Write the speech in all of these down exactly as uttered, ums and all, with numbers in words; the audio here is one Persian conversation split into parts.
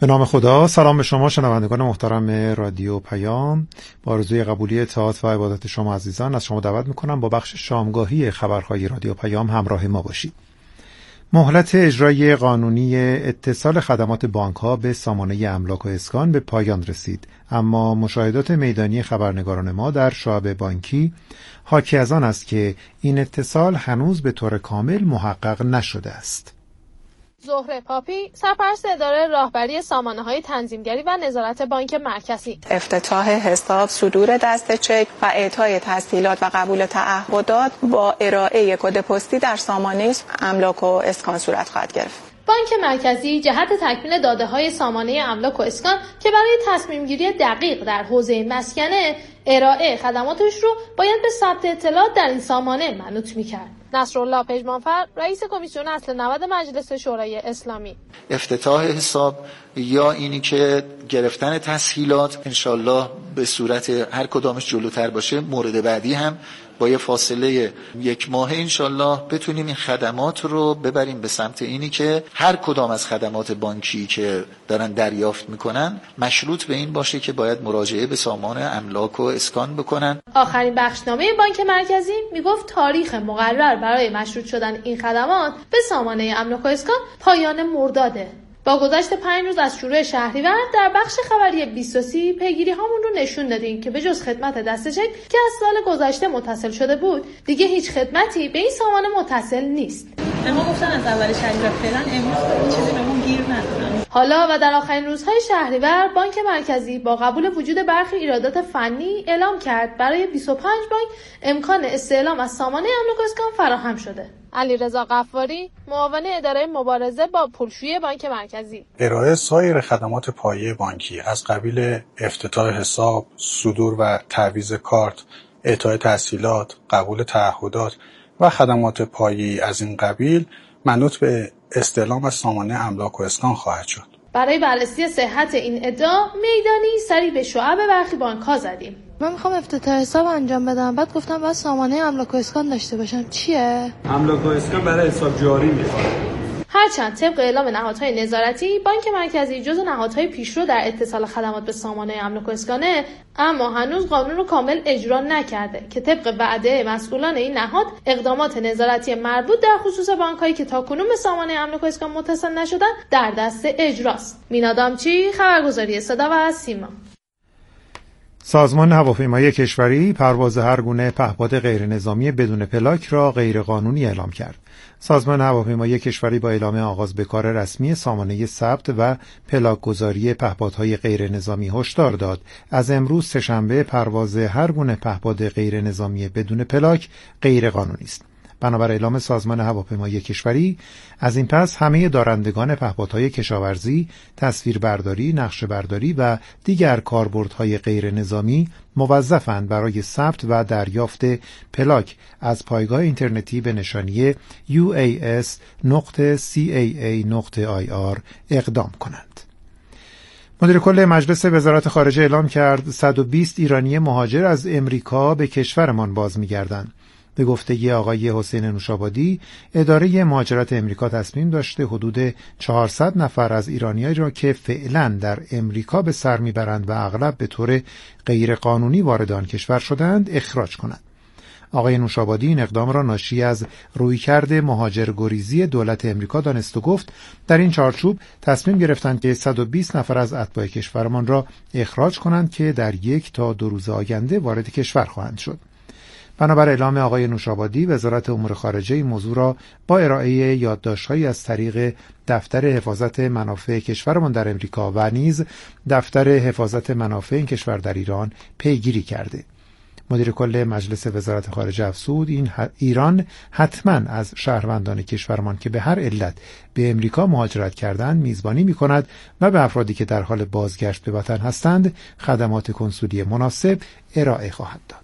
به نام خدا. سلام به شما شنوندگان محترم رادیو پیام. با آرزوی قبولی اطاعت و عبادت شما عزیزان از شما دعوت میکنم با بخش شامگاهی خبرهای رادیو پیام همراه ما باشید. مهلت اجرای قانونی اتصال خدمات بانک‌ها به سامانه املاک و اسکان به پایان رسید، اما مشاهدات میدانی خبرنگاران ما در شعب بانکی حاکی از آن است که این اتصال هنوز به طور کامل محقق نشده است. زهره پاپی، سرپرست اداره راهبری سامانه‌های تنظیمگری و نظارت بانک مرکزی: افتتاح حساب، صدور دست چک و اعطای تسهیلات و قبول تعهدات با ارائه کد پستی در سامانه املاک و اسکان صورت خواهد گرفت. بانک مرکزی جهت تکمیل داده‌های سامانه املاک و اسکان که برای تصمیم‌گیری دقیق در حوزه مسکنه ارائه خدماتش رو باید به ثبت اطلاعات در این سامانه منوط می‌کرد. نصرالله پژمانفر، رئیس کمیسیون اصل نود مجلس شورای اسلامی: افتتاح حساب یا اینی که گرفتن تسهیلات انشالله به صورت هر کدامش جلوتر باشه، مورد بعدی هم با یه فاصله یک ماه انشالله بتونیم این خدمات رو ببریم به سمت اینی که هر کدام از خدمات بانکی که دارن دریافت میکنن مشروط به این باشه که باید مراجعه به سامان املاک و اسکان بکنن. آخرین بخشنامه بانک مرکزی میگفت تاریخ مقرر برای مشروط شدن این خدمات به سامانه املاک و اسکان پایان مرداده. با گذشت پنج روز از شروع شهریور در بخش خبری بیست و سه پیگیری هامون رو نشون دادیم که به جز خدمت دست چک که از سال گذشته متصل شده بود، دیگه هیچ خدمتی به این سامانه متصل نیست. اما گفتن از اول شهریور فعلا امروز چیزی بهمون گیر ندادن. حالا و در آخرین روزهای شهریور بانک مرکزی با قبول وجود برخی ایرادات فنی اعلام کرد برای بیست و پنج بانک امکان استعلام از سامانه املاک و اسکان فراهم شده. علیرضا غفاری، معاون اداره مبارزه با پولشویی بانک مرکزی: ارائه سایر خدمات پایه بانکی از قبیل افتتاح حساب، صدور و تعویض کارت، اعطای تسهیلات، قبول تعهدات و خدمات پایه‌ای از این قبیل منوط به استعلام از سامانه املاک و اسکان خواهد شد. برای بررسی صحت این ادعا میدانی سری به شعب برخی بانک‌ها زدیم. من میخوام افتتاح حساب انجام بدم، بعد گفتم باید سامانه املاک و اسکان داشته باشم. چیه؟ املاک و اسکان برای حساب جاری میخواد. هرچند طبق اعلام نهادهای نظارتی بانک مرکزی جزو نهادهای پیشرو در اتصال خدمات به سامانه املاک و اسکانه، اما هنوز قانون رو کامل اجرا نکرده که طبق وعده مسئولان این نهاد اقدامات نظارتی مربوط در خصوص بانک‌هایی که تاکنون به سامانه املاک و اسکان متصل نشدن در دست اجراست. مینا دامچی، خبرگزاری صدا و سیما. سازمان هواپیمایی کشوری پرواز هر گونه پهپاد غیرنظامی بدون پلاک را غیرقانونی اعلام کرد. سازمان هواپیمایی کشوری با اعلام آغاز به کار رسمی سامانه ثبت و پلاک گذاری پهپادهای غیرنظامی هشدار داد از امروز سه‌شنبه پرواز هر گونه پهپاد غیرنظامی بدون پلاک غیرقانونی است. بنابر اعلام سازمان هواپیمایی کشوری از این پس همه دارندگان پهپادهای کشاورزی، تصویربرداری، نقشه‌برداری و دیگر کاربردهای غیر نظامی موظفند برای ثبت و دریافت پلاک از پایگاه اینترنتی به نشانی یو ای اس نقطه سی ای ای نقطه آی آر اقدام کنند. مدیر کل مجلس وزارت خارجه اعلام کرد صد و بیست ایرانی مهاجر از امریکا به کشورمان باز می‌گردند. به گفته آقای حسین نوشابادی، اداره مهاجرت امریکا تصمیم داشته حدود چهارصد نفر از ایرانیایی را که فعلا در امریکا به سر میبرند و اغلب به طور غیرقانونی وارد آن کشور شدند اخراج کنند. آقای نوشابادی این اقدام را ناشی از رویکرد مهاجرگریزی دولت امریکا دانست و گفت در این چارچوب تصمیم گرفتند که صد و بیست نفر از اتباع کشورمان را اخراج کنند که در یک تا دو روز آینده وارد کشور خواهند شد. بنابر اعلام آقای نوشابادی، وزارت امور خارجه این موضوع را با ارائه یادداشت‌هایی از طریق دفتر حفاظت منافع کشورمان در امریکا و نیز دفتر حفاظت منافع این کشور در ایران پیگیری کرده. مدیر کل مجلس وزارت خارجه افزود این ایران حتما از شهروندان کشورمان که به هر علت به امریکا مهاجرت کردند میزبانی می‌کند و به افرادی که در حال بازگشت به وطن هستند خدمات کنسولی مناسب ارائه خواهد داد.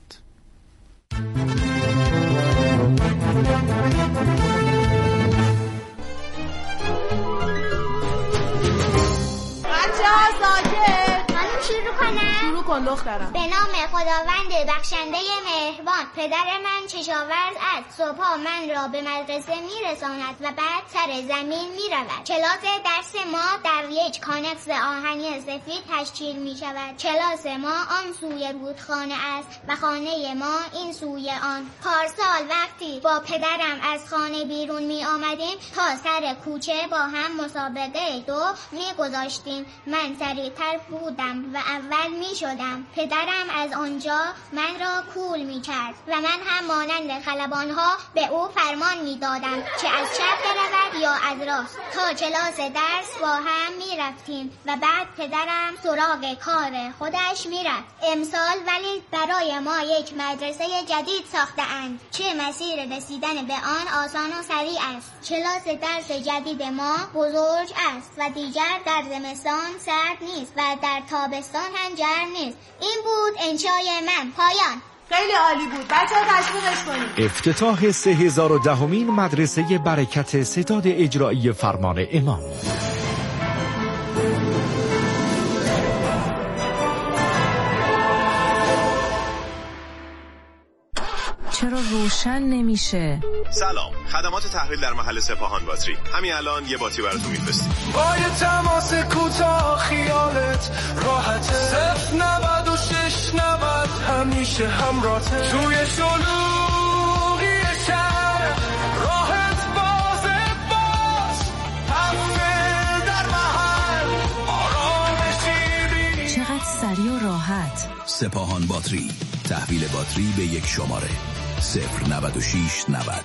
شروع کنم؟ شروع کن کن دخترم. به نام خداوند بخشنده مهربان. پدر من کشاورز است. صبحا من را به مدرسه میرساند و بعد سر زمین میرود. کلاس درس ما در یک کانکس آهنی سفید تشکیل می شود. کلاس ما آن سوی رودخانه است و خانه ما این سوی آن. پارسال وقتی با پدرم از خانه بیرون می آمدیم تا سر کوچه با هم مسابقه دو می گذاشتیم. من سریعتر بودم و اول می شدم. پدرم از آنجا من را کول می کرد و من هم مانند خلبانها به او فرمان می دادم که از چپ برود یا از راست. تا کلاس درس با هم می رفتیم و بعد پدرم سراغ کار خودش می رفت. امسال ولی برای ما یک مدرسه جدید ساخته اند که مسیر رسیدن به آن آسان و سریع است. کلاس درس جدید ما بزرگ است و دیگر در زمستان سرد نیست و در تابستان هم گرم نیست. این بود انشای من. پایان. خیلی عالی بود. بچه‌ها تشویقش کنید. افتتاح سه هزار و دهمین مدرسه برکت ستاد اجرایی فرمان امام. چرا روشن نمیشه؟ سلام، خدمات تحویل در محل سپاهان باتری. همین الان یه باتری براتون میفرستیم. با یه تماس کوتاه خیالت راحته. صفر نود و شش نود همیشه همراهته. توی شلوغی شهر راحت بازت باز. همه در محل آرامشی. چقدر سریع و راحت. سپاهان باتری، تحویل باتری به یک شماره صفر نود و شش نود.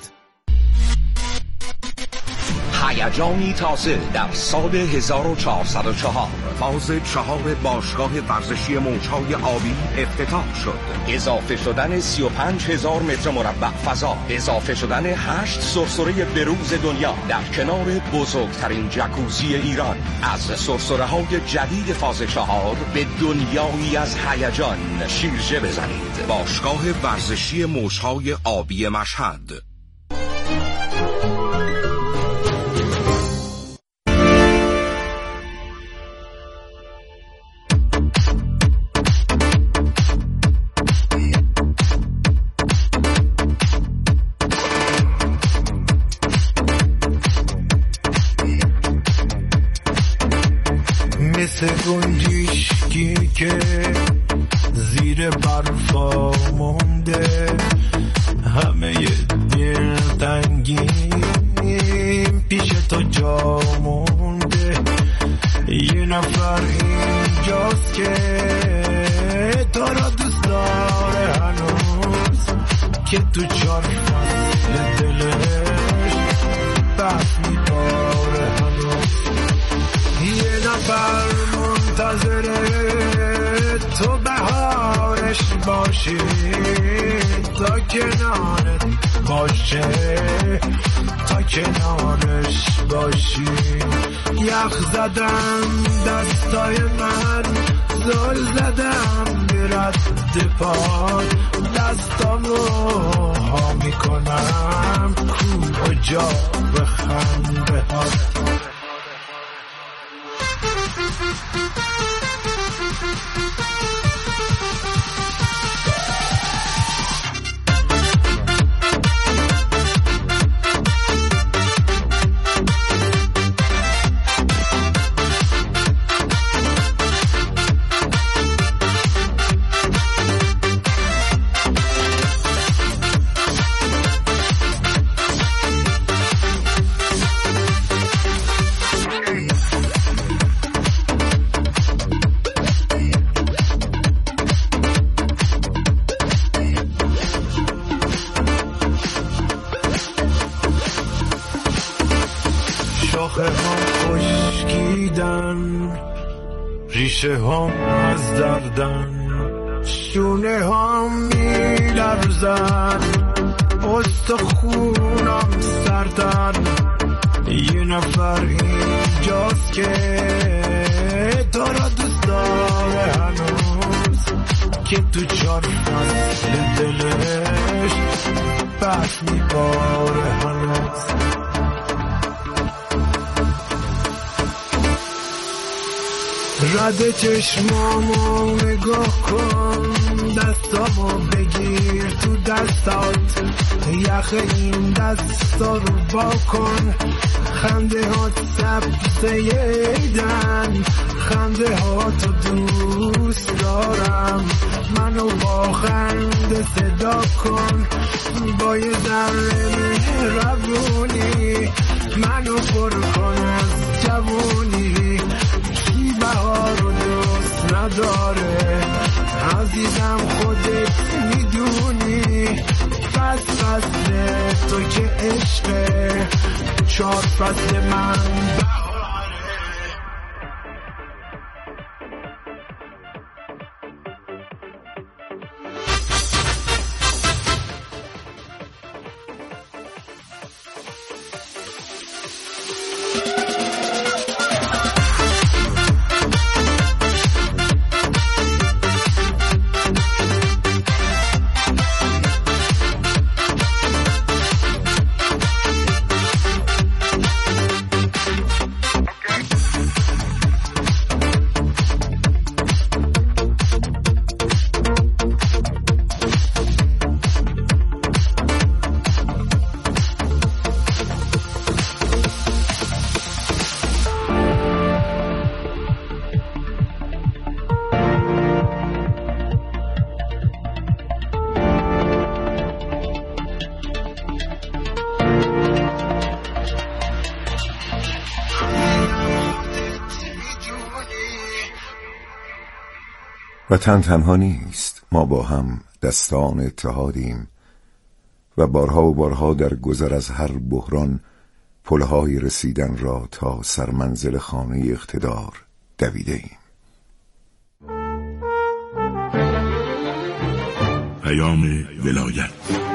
هیجانی تازه در سال هزار و چهارصد و چهار فاز چهار باشگاه ورزشی موج‌های آبی افتتاح شد. اضافه شدن سی و پنج هزار متر مربع فضا، اضافه شدن هشت سرسره بروز دنیا در کنار بزرگترین جکوزی ایران. از سرسره های جدید فاز چهار به دنیایی از هیجان شیرجه بزنید. باشگاه ورزشی موج‌های آبی مشهد. مثل گنجشکی که زیر برفا مونده، همه دلتنگیم پیش تو جا مونده. یه نفر اینجاست که تو را دوست داره هنوز، که تو چار فصل دلش بحث میباره هنوز. یه نفر منتظره تو بهارش باشی، تا کنارت باشه، تا کنارش باشی. یخ زدم دستای من، زل زدم به رد پاد، دستامو ها میکنم کو جا بخم به هاد. ریشه هم از دردن، شونه هم می لرزن، استخونم سردن. یه نفر اینجاست که تو را دوست داره هنوز، که تو چار فصل دلش بس می باره هنوز. رد چشمامو نگاه کن، دستامو بگیر تو دستات، یخ این دستا رو با کن. خنده ها سبزه ایدن، خنده ها تو دوست دارم، منو با خنده صدا کن. با یه ذره مهربونی منو پر کن از جوونی. کی بهار رو دوست نداره عزیزم خودت میدونی. پس فصل تو که عشقه، چار فصل من وطن تنها نیست، ما با هم دستان اتحادیم و بارها و بارها در گذر از هر بحران پلهای رسیدن را تا سرمنزل خانه اقتدار دویده ایم. پیام ولایت.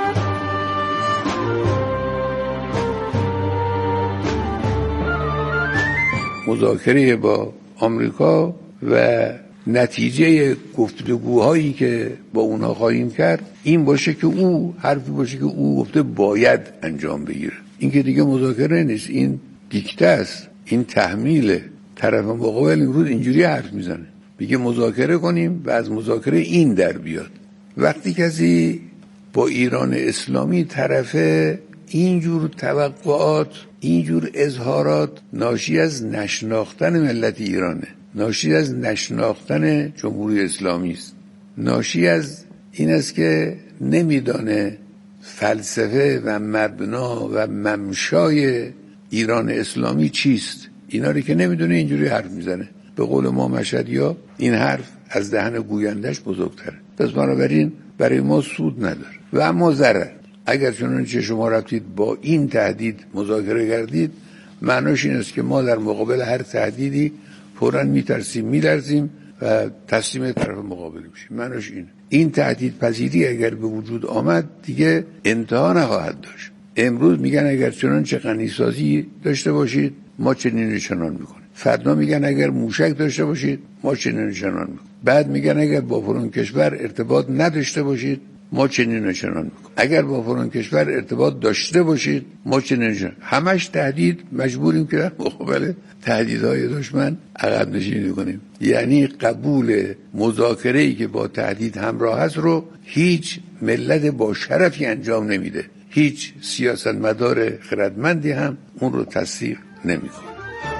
مذاکره با آمریکا و نتیجه گفتگوهایی که با اونها خواهیم کرد این باشه که او حرفی باشه که او گفته باید انجام بگیره. این که دیگه مذاکره نیست، این دیکته است، این تحمیله. طرف مقابل امروز اینجوری حرف میزنه، میگه مذاکره کنیم و از مذاکره این در بیاد. وقتی کسی با ایران اسلامی طرفه، اینجور توقعات، اینجور اظهارات ناشی از نشناختن ملت ایرانه، ناشی از نشناختن جمهوری اسلامی است، ناشی از این است که نمیدانه فلسفه و مبنا و ممشای ایران اسلامی چیست. اینا رو که نمیدونه اینجوری حرف میزنه. به قول ما مشهدیا این حرف از دهن گویندش بزرگتره. پس بنابراین برای ما سود نداره و اما ضرر. اگر چنانچه شما رفتید با این تهدید مذاکره کردید، معناش این است که ما در مقابل هر تهدیدی فوراً میترسیم، میلرزیم و تسلیم طرف مقابل میشیم. معناش این این تهدید پذیری اگر به وجود آمد دیگه انتها نخواهد داشت. امروز میگن اگر چنانچه غنیسازی داشته باشید ما چنین چنان میکنیم، فردا میگن اگر موشک داشته باشید ما چنین چنان میکنیم، بعد میگن اگر با فلان کشور ارتباط نداشته باشید ما چنین چنان میکنیم، اگر با فلان کشور ارتباط داشته باشید ما چنین چنان. همش تهدید. مجبوریم که در مقابل تهدیدهای دشمن عقب نشینی کنیم. یعنی قبول مذاکره‌ای که با تهدید همراه است رو هیچ ملت با شرفی انجام نمیده، هیچ سیاستمدار خردمندی هم اون رو تصدیق نمیکنه.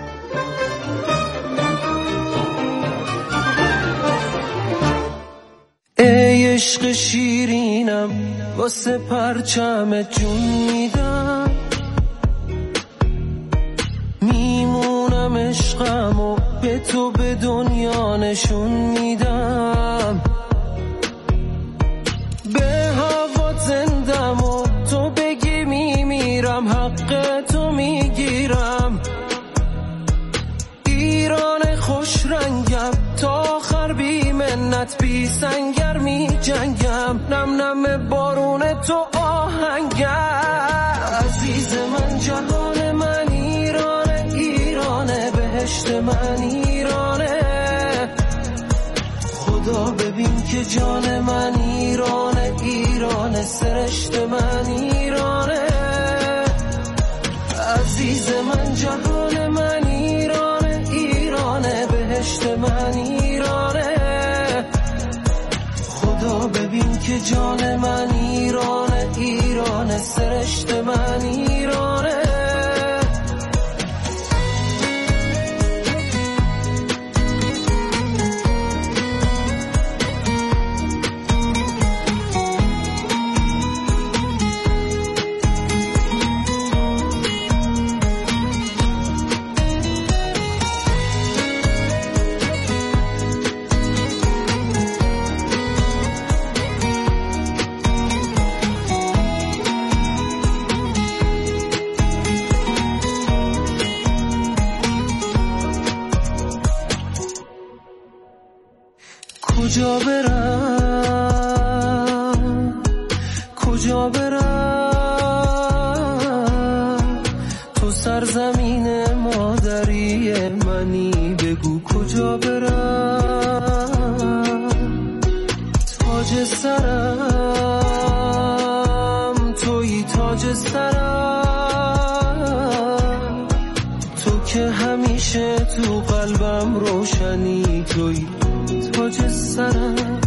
ای عشق شیرینم واسه پرچم جون میدم، میمونم عشقم و به تو به دنیا نشون میدم، به هوا زندم و تو بگی میمیرم، حق تو میگیرم. ایران خوش رنگم تا آخر بی منت بی سنگر می جنگم، نم نم بارون تو آهنگم. عزیز من جهان من ایرانه، ایرانه بهشت من ایرانه، خدا ببین که جان من ایرانه، ایرانه سرشت من ایرانه. عزیز من جهان من ایرانه، ایرانه بهشت من که جان من ایرانه، ایرانه سرشت من ایرانه. کجا برم کجا برم تو سرزمین مادری منی، بگو کجا برم. تاج سرم تویی، تاج سرم تو که همیشه تو قلبم روشنی، تویی تاج سرم.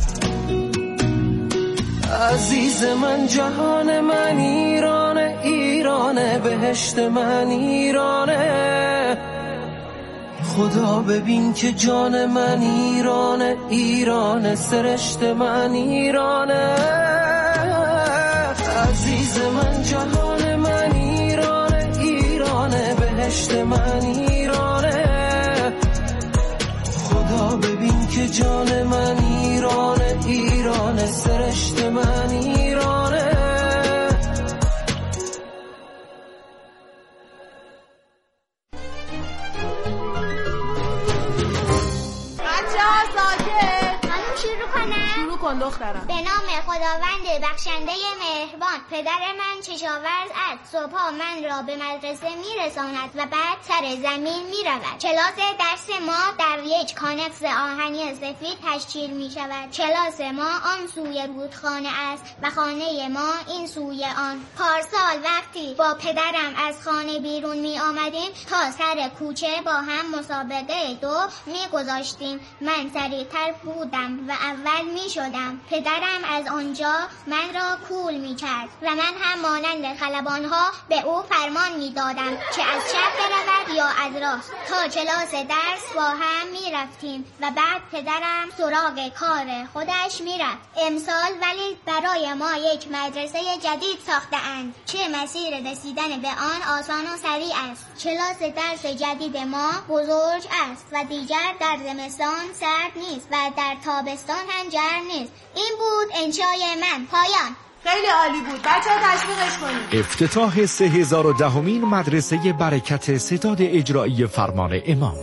عزیز من جهان من ایرانه، ایرانه بهشت من ایرانه. خدا ببین که جان من ایرانه، ایرانه سرشت من ایرانه. عزیز من جهان من ایرانه، ایرانه بهشت من ایرانه. خدا ببین که جان من ایرانه، ایرانه سرشت من ایرانه. دخترم. به نام خداوند بخشنده مهربان. پدر من کشاورز است، صبحا من را به مدرسه میرساند و بعد سر زمین میرود. کلاس درس ما در یک کانکس آهنی سفید تشکیل می شود. کلاس ما آن سوی رودخانه است و خانه ما این سوی آن. پارسال وقتی با پدرم از خانه بیرون می آمدیم تا سر کوچه با هم مسابقه دو می گذاشتیم. من سریعتر بودم و اول می شدم. پدرم از آنجا من را کول می کرد و من هم مانند خلبانها به او فرمان می دادم که از چپ برود یا از راست. تا کلاس درس با هم می رفتیم و بعد پدرم سراغ کار خودش می رفت. امسال ولی برای ما یک مدرسه جدید ساخته اند که مسیر رسیدن به آن آسان و سریع است. کلاس درس جدید ما بزرگ است و دیگر در زمستان سرد نیست و در تابستان هم گرم نیست. این بود انشای من. پایان. خیلی عالی بود. بچه‌ها تشویقش کنید. افتتاح سه هزار و دهمین مدرسه برکت ستاد اجرایی فرمان امام.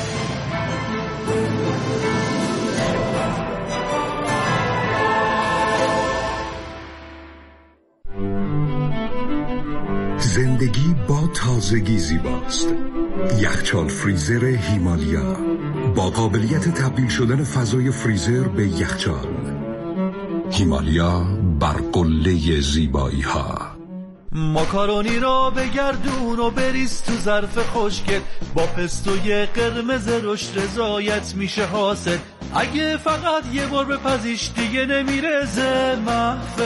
زندگی با تازگی زیباست. یخچال فریزر هیمالیا با قابلیت تبدیل شدن فضای فریزر به یخچال. هیمالیا بر قله زیبایی ها. ماکارونی را بگردون و بریز تو ظرف خشکت، با پستوی قرمز رشد رضایت میشه حاصل. اگه فقط یه بار بپزیش دیگه نمیرزه محفل.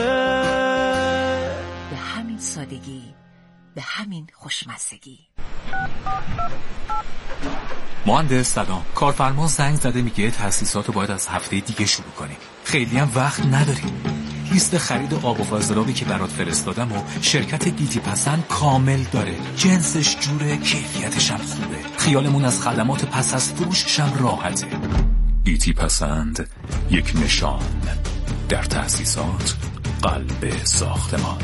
به همین سادگی، به همین خوشمزگی. مهندس سلام، کارفرما زنگ زده میگه تاسیساتو باید از هفته دیگه شروع کنیم. خیلی هم وقت نداریم. لیست خرید آب و فاضلابی که برات فرستادم و شرکت گیتی پسند کامل داره. جنسش جوره، کیفیتش هم خوبه. خیالمون از خدمات پس از فروشش هم راحته. گیتی پسند، یک نشان در تاسیسات قلب ساختمان.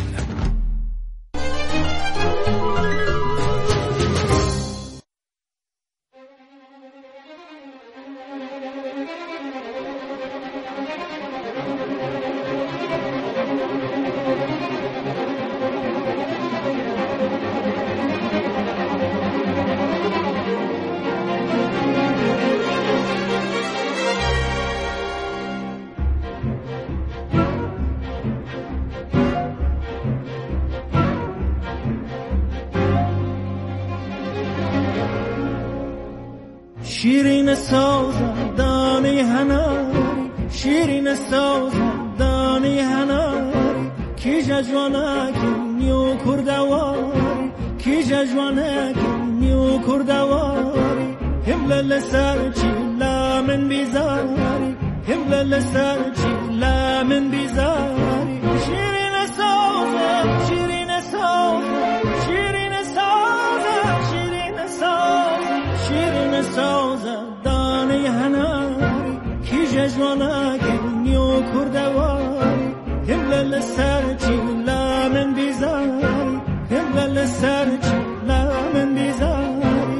شیرین سازم دانه هناری، شیرین سازم دانه دانه هناری کی جوانه نیو کردواری کی جوانه نیو کردواری همل لسر چی لامن بیزاری همل لسر چی لامن بیزاری شیرین سازه شیرین سازه شیرین سازه شیرین سازه شیرین سازه دانه هناری کی جوانه نیو کردواری همل لسر چی لامن بیزاری همل لسر چی لامن بیزاری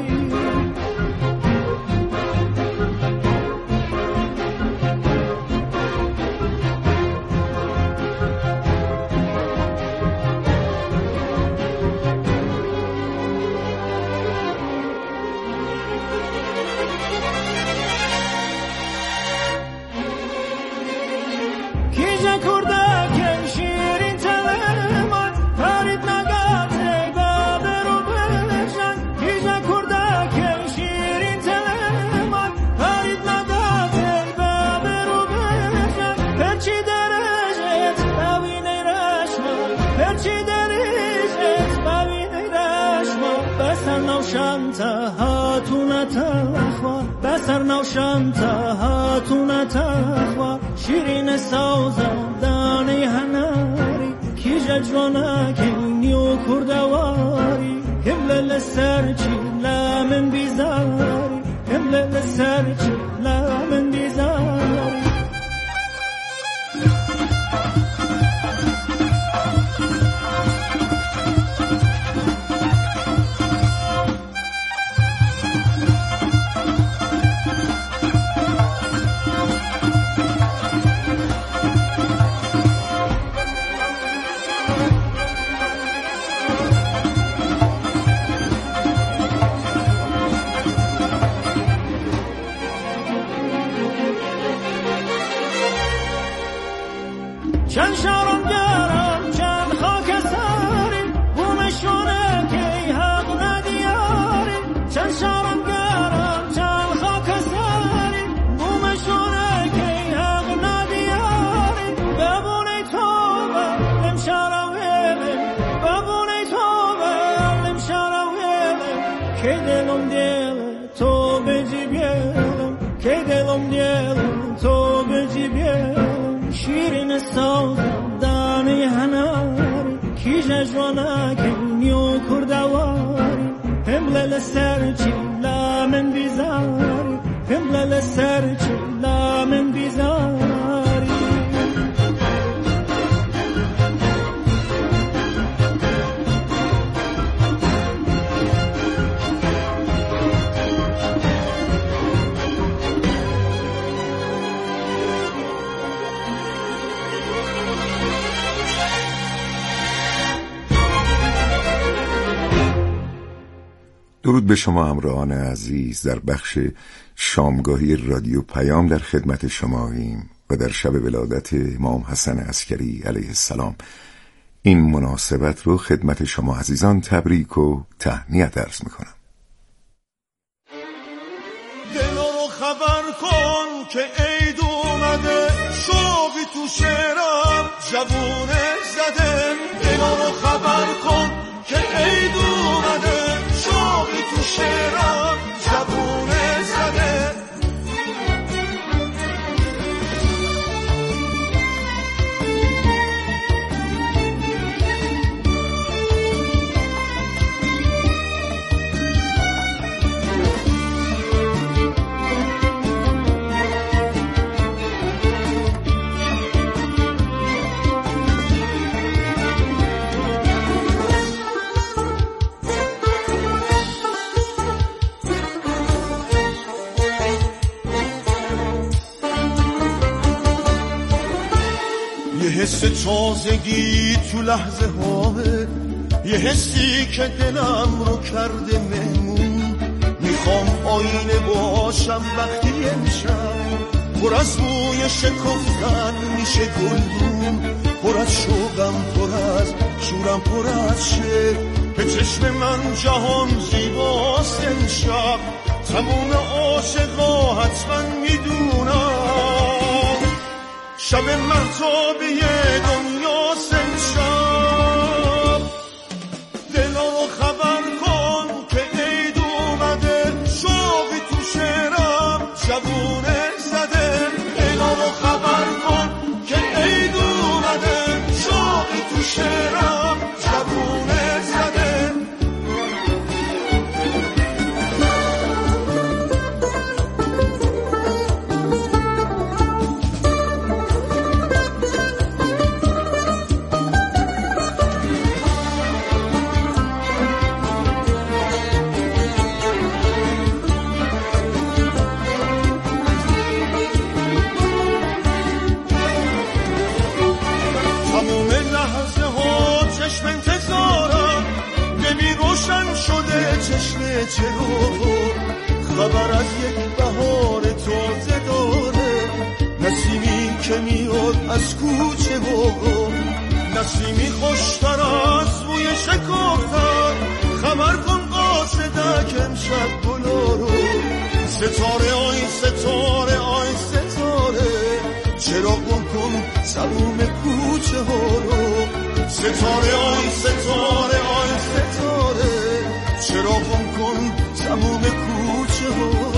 بسر نوشم تا هاتون تخوا شیرین سازم دانه هناری کی جوانه که نیو کردواری همل لسر چی لامن بیزاری همل لسر چی لامن بیزاری چند شرم گرم چند خاک ساری بومشونه که حق ندیاری چند شرم گرم چند خاک ساری بومشونه که حق ندیاری ببونه توبه لم شراویله ببونه توبه لم شراویله که دلم دیل تو بجی بیلم که دلم دیل تو بجی بیلم شیرین سازم دانه هناری کی جوانه که نیو کردواری همل لسر چی لامن بیزاری همل لسر چی لامن بیزاری درود به شما همراهان عزیز. در بخش شامگاهی رادیو پیام در خدمت شماییم و در شب ولادت امام حسن عسکری علیه السلام این مناسبت رو خدمت شما عزیزان تبریک و تهنیت عرض میکنم. دل رو خبر کن که عید اومده شوقی تو شعرم جوونه زده دل رو خبر کن که عید اومده شوقی تو شعرم جوونه زده حس تازگی تو لحظه هاه یه حسی که دلم رو کرده مهمون میخوام آینه باشم وقتی امشب پر از بوی شکفتن میشه گلدون پر از شوقم پر از شورم پر از شعر به چشم من جهان زیباست امشب تموم عاشقا حتما میدونم شب مهتابی دنیا سه شب دلا رو خبر کن که عید اومده شوقی تو شعرم شبونه زده دلا رو خبر کن که عید اومده شوقی تو شعرم شبونه زده چشم چرا خبر از یک بهار تازه داره نسیمی که میاد از کوچه ها نسیمی خوشتر از بوی شکفتر خبر کن قاصدک امشب گلا رو ستاره آی ستاره آی ستاره چرا گم کن تموم کوچه ها رو ستاره آی ستاره آی ستاره چرا گم کن تموم کوچه ها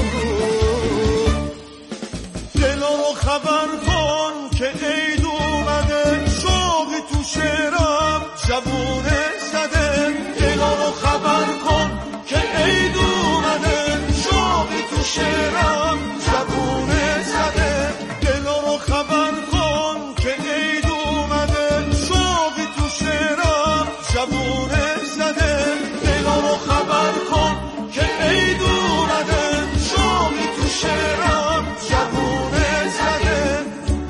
دلا رو خبر کن که عید اومده شوقی تو شعرم جوونه زده دلا رو خبر کن که عید اومده شوقی تو شعرم جوونه زده دلا رو خبر کن که عید اومده شوقی تو شعرم جوونه زده دلا رو خبر کن که عید اومده شوقی تو شعرم جوونه زده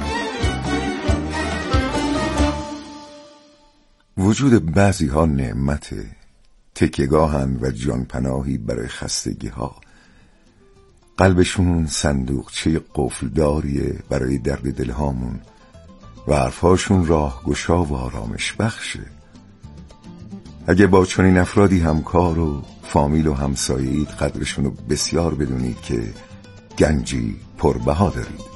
وجود بعضی ها نعمت تکیه‌گاهن و جانپناهی برای خستگی ها قلبشون صندوقچه قفلداریه برای درد دلهامون و حرفاشون راهگشا و آرامش بخشه اگه با چنین افرادی همکار و فامیل و همسایه‌اید قدرشون رو بسیار بدونید که گنجی پربها دارید